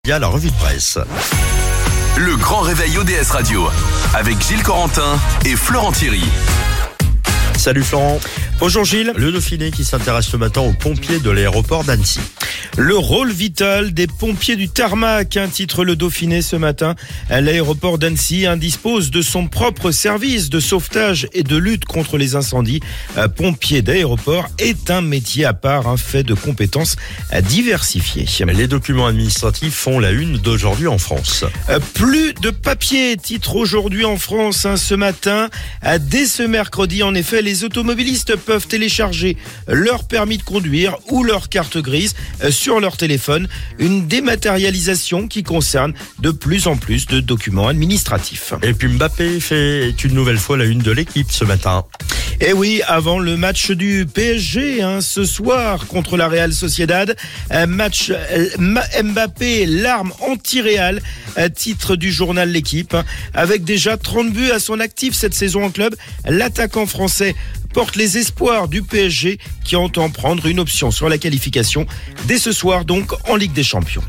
Il y a la revue de presse. Le grand réveil ODS Radio avec Gilles Corentin et Florent Thierry. Salut Florent. Bonjour Gilles. Le Dauphiné qui s'intéresse ce matin aux pompiers de l'aéroport d'Annecy. Le rôle vital des pompiers du tarmac, titre le Dauphiné ce matin. L'aéroport d'Annecy dispose de son propre service de sauvetage et de lutte contre les incendies. Pompier d'aéroport est un métier à part, un fait de compétences diversifiées. Les documents administratifs font la une d'aujourd'hui en France. Plus de papier, titre aujourd'hui en France ce matin. Dès ce mercredi, en effet, les automobilistes peuvent télécharger leur permis de conduire ou leur carte grise sur leur téléphone. Une dématérialisation qui concerne de plus en plus de documents administratifs. Et puis Mbappé fait une nouvelle fois la une de l'équipe ce matin. Et oui, avant le match du PSG ce soir contre la Real Sociedad, match Mbappé, l'arme anti-Real, titre du journal L'Équipe. Avec déjà 30 buts à son actif cette saison en club, l'attaquant français porte les espoirs du PSG qui entend prendre une option sur la qualification dès ce soir donc en Ligue des Champions.